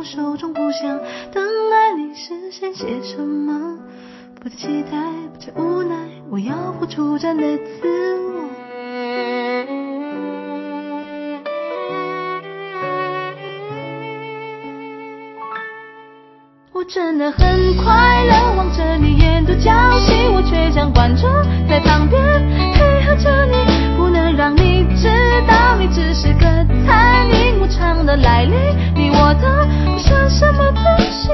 手中不想等来你实现些什么，不再期待，不再无奈，我要活出真的自我。我真的很快乐，望着你演独角戏，我却像观众在旁边配合着你，不能让你知道你只是个猜谜，无常的来临，你我都不算什么东西。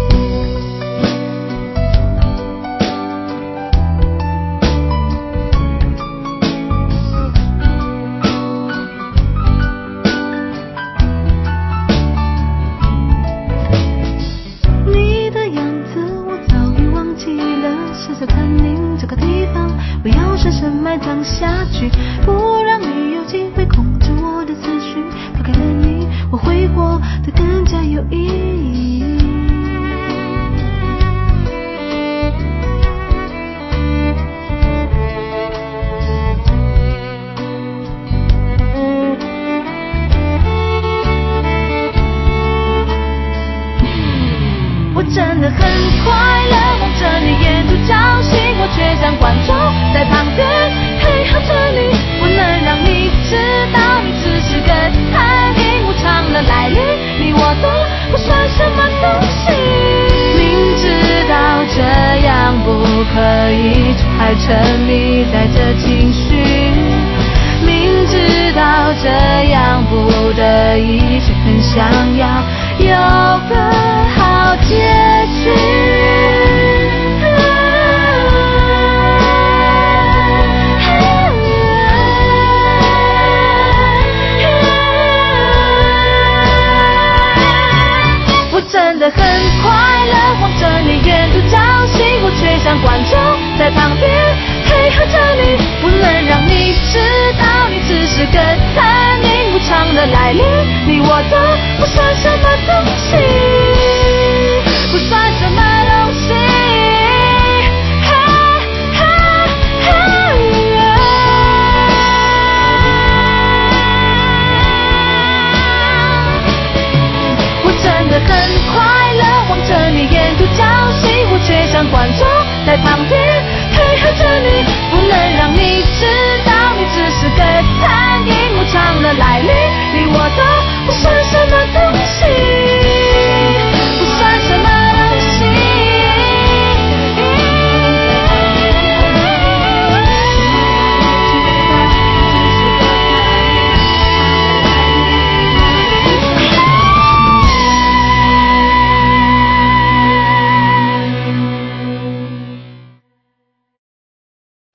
这个地方我要深深埋葬下去，不让你有机会控制我的思绪，抛开了你我会活得更加有意义。我真的很快乐，望着你演独角戏，我却像观众在旁边配合着你，不能让你知道你只是个猜谜，无常的来临，你我都不算什么东西。明知道这样不可以，却还沉迷在这情绪，明知道这样不得已，却很想要有个好结局。我真的很快乐，望着你演独角戏，我却像观众在旁边配合着你，不能让你知道你只是个猜谜，无常的来临，你我都不算什么东西。